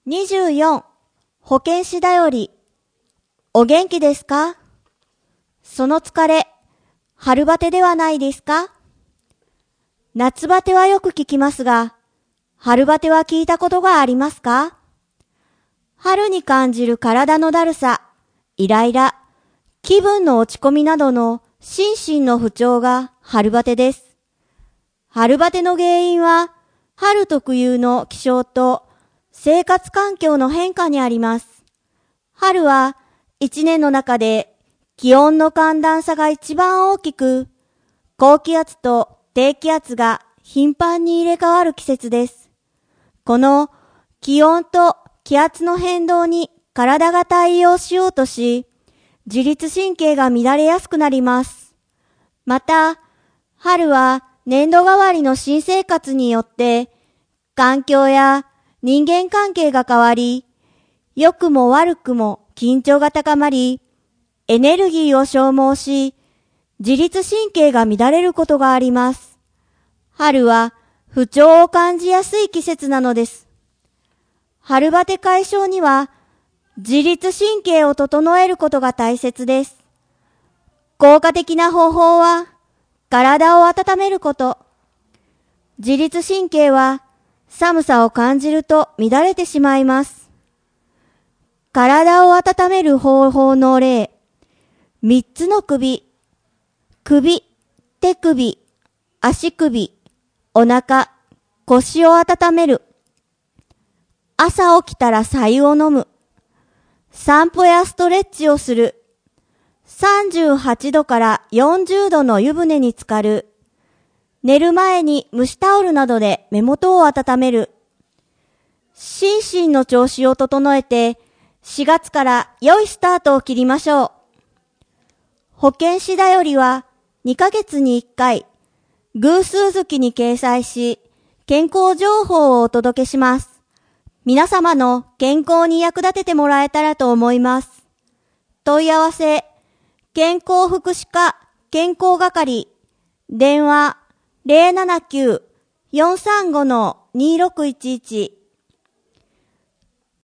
24、保健師だより。お元気ですか？その疲れ、春バテではないですか？夏バテはよく聞きますが、春バテは聞いたことがありますか？春に感じる体のだるさ、イライラ、気分の落ち込みなどの心身の不調が春バテです。春バテの原因は、春特有の気象と生活環境の変化にあります。春は一年の中で気温の寒暖差が一番大きく、高気圧と低気圧が頻繁に入れ替わる季節です。この気温と気圧の変動に体が対応しようとし、自律神経が乱れやすくなります。また、春は年度替わりの新生活によって、環境や人間関係が変わり、良くも悪くも緊張が高まり、エネルギーを消耗し、自律神経が乱れることがあります。春は不調を感じやすい季節なのです。春バテ解消には、自律神経を整えることが大切です。効果的な方法は、体を温めること。自律神経は、寒さを感じると乱れてしまいます。体を温める方法の例。3つの首。首、手首、足首、お腹、腰を温める。朝起きたら白湯を飲む。散歩やストレッチをする。38度から40度の湯船に浸かる。寝る前に蒸しタオルなどで目元を温める。心身の調子を整えて、4月から良いスタートを切りましょう。保健師だよりは2ヶ月に1回、偶数月に掲載し、健康情報をお届けします。皆様の健康に役立ててもらえたらと思います。問い合わせ、健康福祉課健康係、電話 079-435-2611